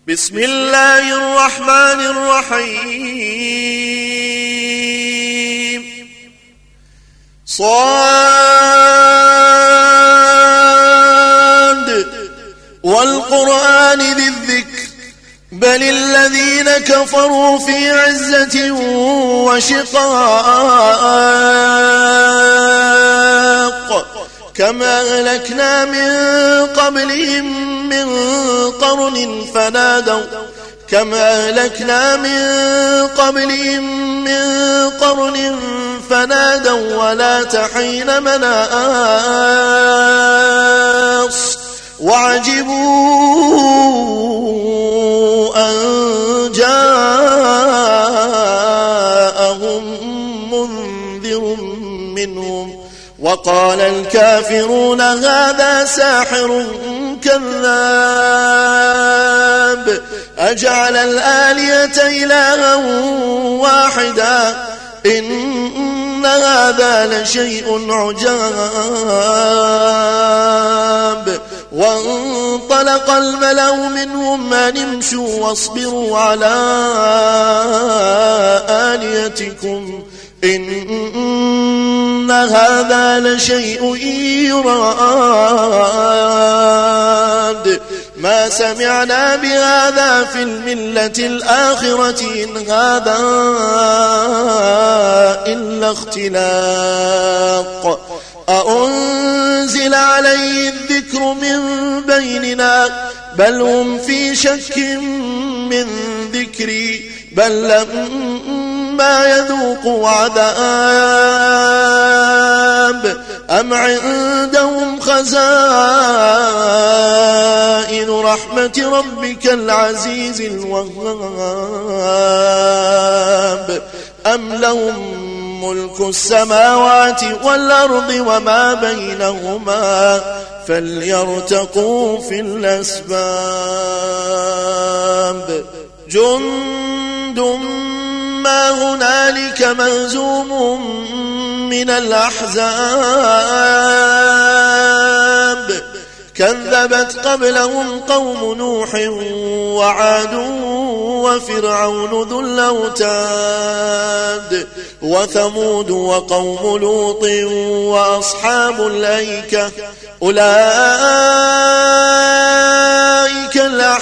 بسم الله الرحمن الرحيم صاد والقرآن ذي الذكر بل الذين كفروا في عزة وشقاق كما أهلكنا من قبلهم من قرن فنادوا ولا تحين مناص وعجبوا أن جاءهم منذر منهم وقال الكافرون هذا ساحر كذاب أجعل الآلهة إلها واحدا إن هذا لشيء عجاب وانطلق الملأ منهم أن امشوا واصبروا على آلهتكم إن هذا لشيء يراد ما سمعنا بهذا في الملة الآخرة إن هذا إلا اختلاق أأنزل عليه الذكر من بيننا بل هم في شك من ذكري بل لما يذوقوا عذاب أم عندهم خزائن رحمة ربك العزيز الوهاب أم لهم ملك السماوات والأرض وما بينهما فليرتقوا في الأسباب جند ما هنالك مهزوم من الأحزاب كذبت قبلهم قوم نوح وعاد وفرعون ذو الأوتاد وثمود وقوم لوط وأصحاب الأيكة أولئك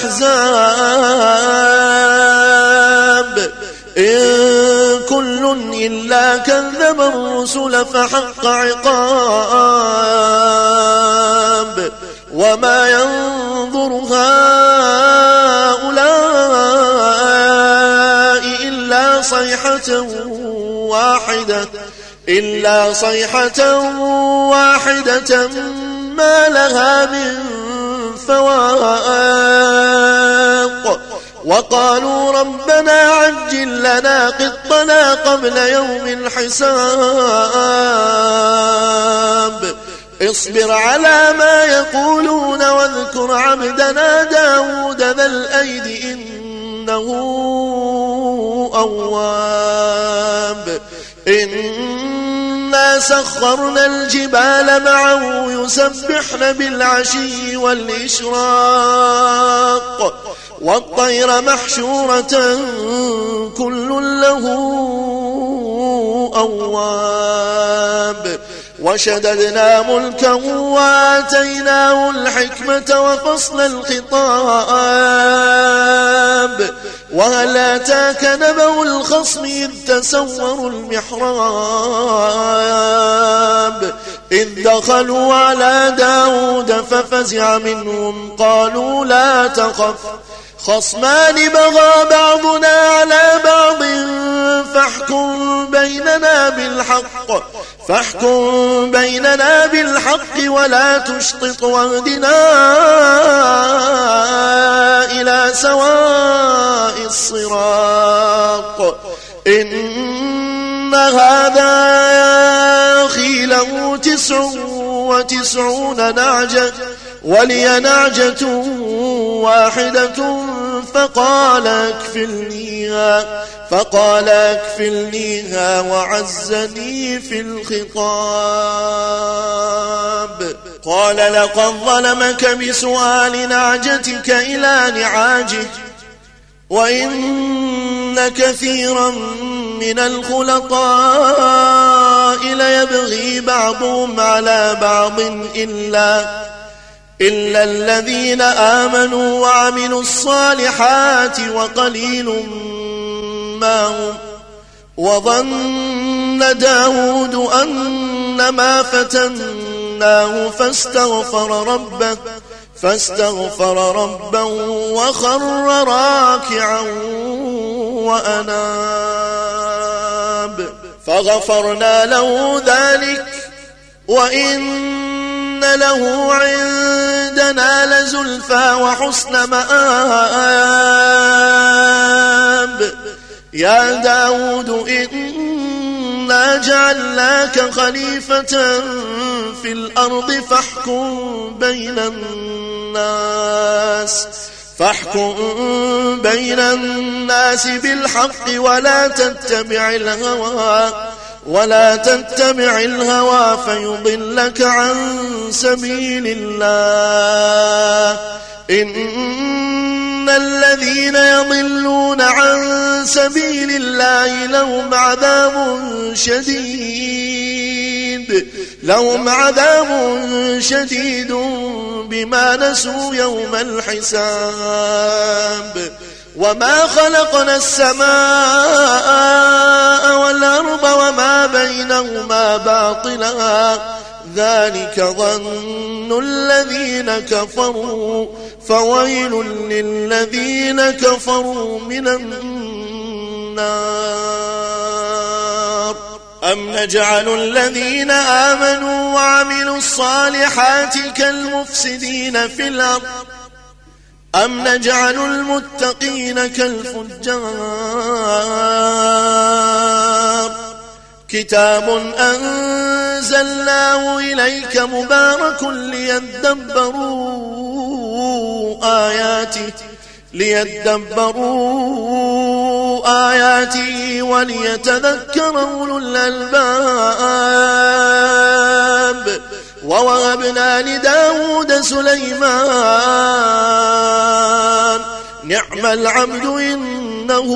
الأحزاب إن كل إلا كذب الرسل فحق عقاب وما ينظر هؤلاء إلا صيحة واحدة ما لها من فواق وقالوا ربنا عجل لنا قطنا قبل يوم الحساب اصبر على ما يقولون واذكر عبدنا داود ذا الأيد إنه أواب إنا سخرنا الجبال معه يسبحن بالعشي والإشراق والطير محشورة كل له أواب وشددنا ملكه وآتيناه الحكمة وفصل الخطاب وهل أتاك نبأ الخصم إذ تسوروا المحراب إذ دخلوا على داود ففزع منهم قالوا لا تخف خصمان بغى بعضنا على بعض فاحكم بيننا بالحق ولا تشطط واهدنا إلى سواء الصراط إن هذا أخي له 99 نعجة ولي نعجة واحدة فقال أكفلنيها وعزني في الخطاب قال لقد ظلمك بسؤال نعجتك إلى نعاجه وإن كثيرا من الخلطاء ليبغي بعضهم على بعض إلا الذين آمنوا وعملوا الصالحات وقليل ما هم. وظن داود أنما فتناه فاستغفر ربه وخر راكعا وأناب فغفرنا له ذلك وإن له عندنا لزلفى وحسن مآب. يا داود إنا جعلناك خليفة في الأرض فاحكم بين الناس بالحق ولا تتبع الهوى فيضلك عن سبيل الله. إن الذين يضلون عن سبيل الله لهم عذاب شديد بما نسوا يوم الحساب. وما خلقنا السماء والأرض وما بينهما باطلا ذلك ظن الذين كفروا فويل للذين كفروا من النار. أم نجعل الذين آمنوا وعملوا الصالحات كالمفسدين في الأرض أم نجعل المتقين كالفجار. كتاب أنزلناه إليك مبارك ليدبروا آياته وليتذكر أولو الألباب. ووهبنا لداود سليمان نعم العبد إنه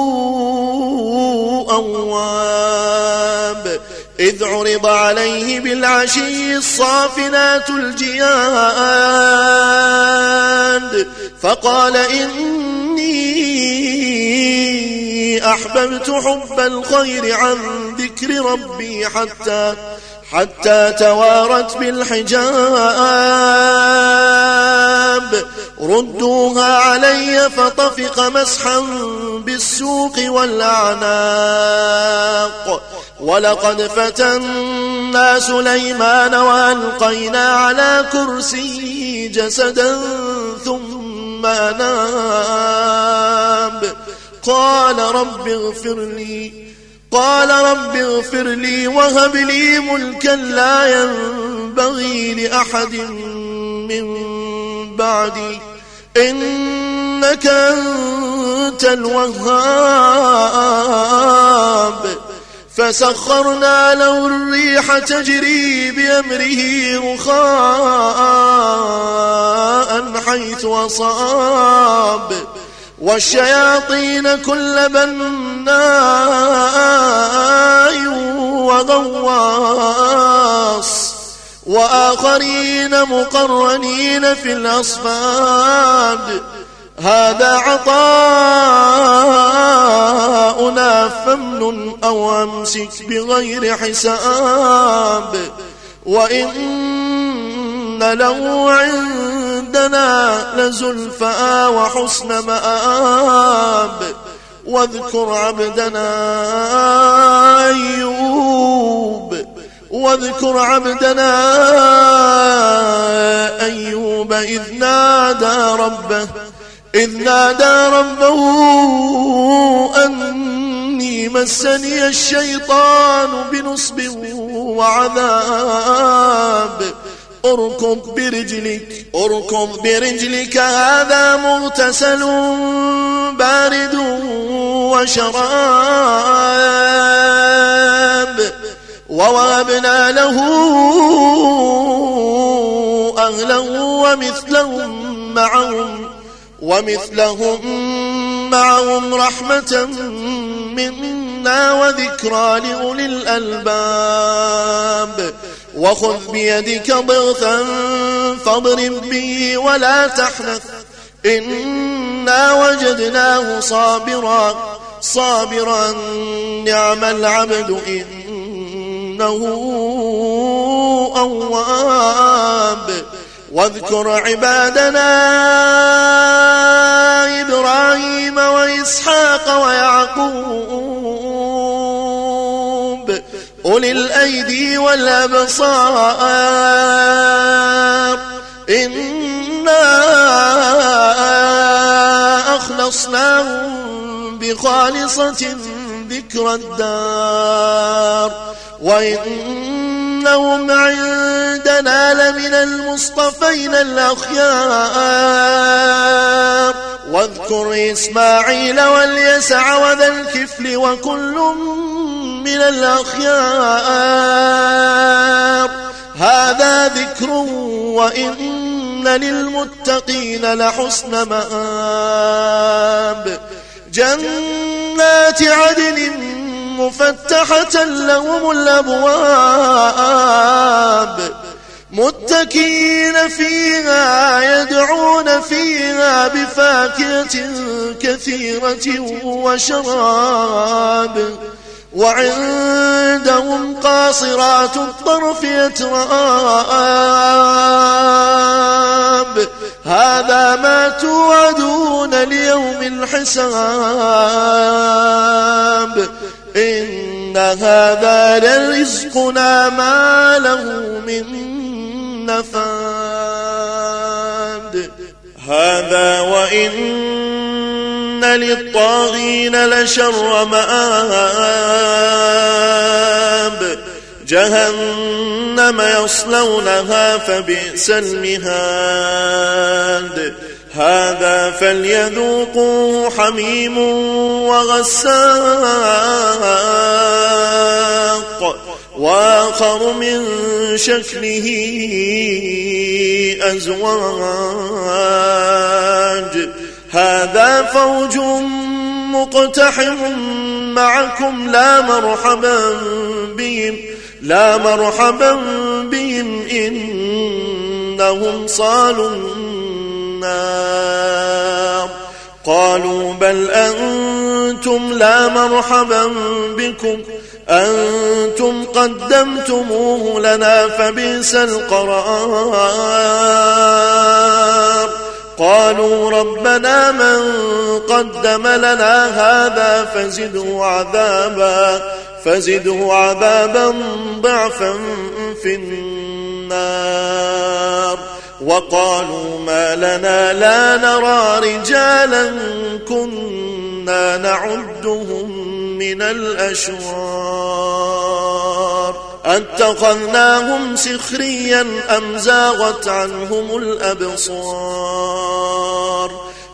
أواب. إذ عرض عليه بالعشي الصافنات الجياد فقال إني أحببت حب الخير عن ذكر ربي حتى توارت بالحجاب. ردوها علي فطفق مسحا بالسوق والأعناق. ولقد فتنا سليمان وألقينا على كرسيه جسدا ثم أناب. قال رب اغفر لي وهب لي ملكا لا ينبغي لأحد من بعدي إنك أنت الوهاب. فسخرنا له الريح تجري بأمره رخاء حيث أصاب والشياطين كل بناء وغواص وآخرين مقرنين في الأصفاد. هذا عطاؤنا فامنن أو أمسك بغير حساب. وإن له عندنا لزلفى وحسن مآب. واذكر عبدنا أيوب إذ نادى ربه أني مسني الشيطان بنصب وعذاب. اركض برجلك هذا مغتسل بارد وشراب. ووهبنا له أهله ومثلهم معهم رحمة منا وذكرى لأولي الألباب وخذ بيدك ضغثا فاضرب به ولا تحنث إنا وجدناه صابرا نعم العبد إنه أواب واذكر عبادنا إبراهيم وإسحاق ويعقوب أولي الأيدي والأبصار إنا أخلصناهم بخالصة ذكر الدار وإنهم عندنا لمن المصطفين الأخيار واذكر إسماعيل واليسع وذا الكفل وكل من الأخيار هذا ذكر وإن للمتقين لحسن مآب جنات عدن مفتحة لهم الأبواب متكئين فيها يدعون فيها بفاكهة كثيرة وشراب وعندهم قاصرات الطرف أتراب هذا ما توعدون ليوم الحساب إن هذا لرزقنا ما له من نفاد هذا وإن للطاغين لشر مآب جهنم يصلونها فبئس المهاد هذا فليذوقوه حميم وغساق وآخر من شكله أزواج هذا فوج مقتحم معكم لا مرحبا بهم إنهم صالوا النار قالوا بل أنتم لا مرحبا بكم أنتم قدمتموه لنا فبئس القرار قالوا ربنا من قدم لنا هذا فزده عذابا ضعفا في النار وقالوا ما لنا لا نرى رجالا كنا نعدهم من الأشرار أتخذناهم سخريا أم زاغت عنهم الأبصار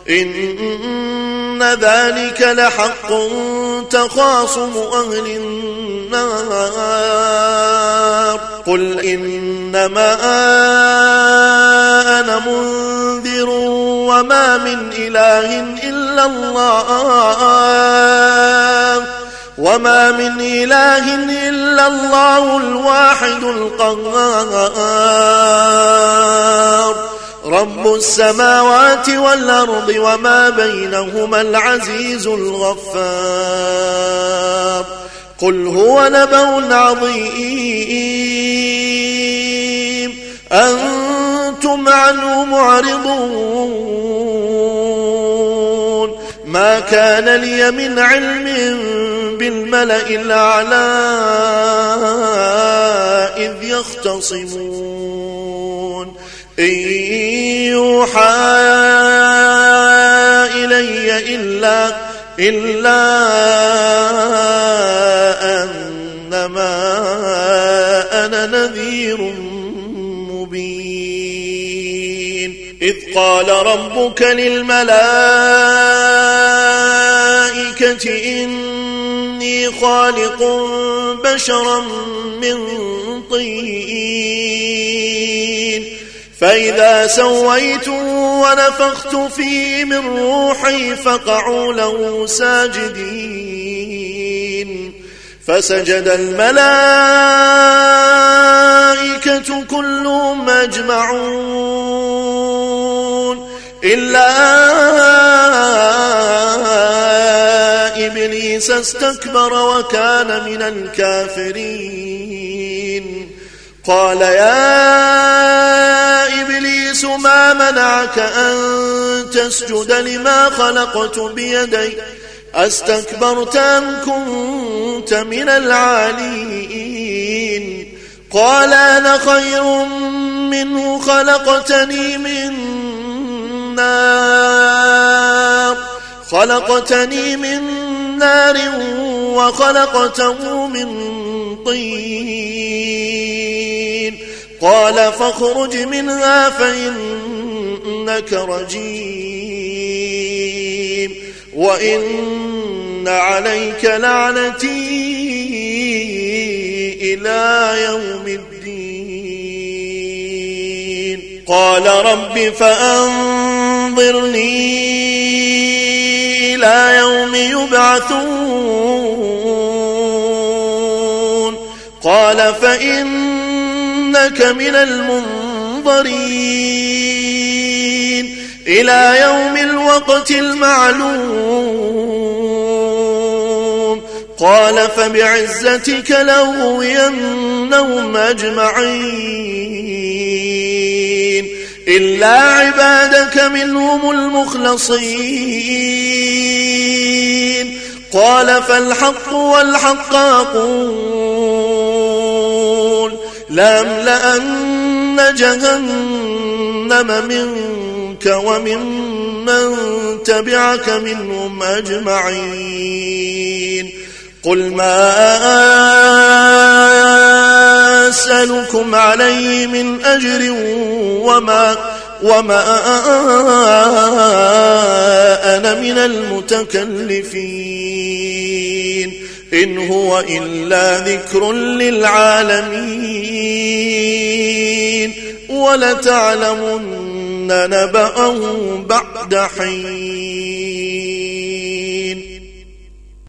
إن ذلك لحق تخاصم أهل النار قل إنما أنا منذر وما من إله إلا الله الواحد القهار رب السماوات والأرض وما بينهما العزيز الغفار قل هو نبأ عظيم أنتم عنه معرضون ما كان لي من علم بالملأ الأعلى إذ يختصمون إن يوحى إلي إلا أنما أنا نذير مبين إذ قال ربك للملائكة إني خالق بشرا من طين فإذا سويته ونفخت فيه من روحي فقعوا له ساجدين فسجد الملائكة كلهم أجمعون إلا إبليس استكبر وكان من الكافرين قال يا إبليس ما منعك أن تسجد لما خلقت بيدي أستكبرت أم كنت من العالين قال أنا خير منه خلقتني من نار وخلقته من طين قال فاخرج منها فإنك رجيم وإن عليك لعنتي إلى يوم الدين قال رب فأنظرني إلى يوم يبعثون قال فإنك من المنظرين إلى يوم الوقت المعلوم قال فبعزتك لأغوينهم أجمعين إلا عبادك منهم المخلصين قال فالحق والحق أقول لأملأن جهنم منك وممن تبعك منهم أجمعين قل ما أسألكم عليه من أجر وما أنا من المتكلفين إن هو إلا ذكر للعالمين ولتعلمن نبأه بعد حين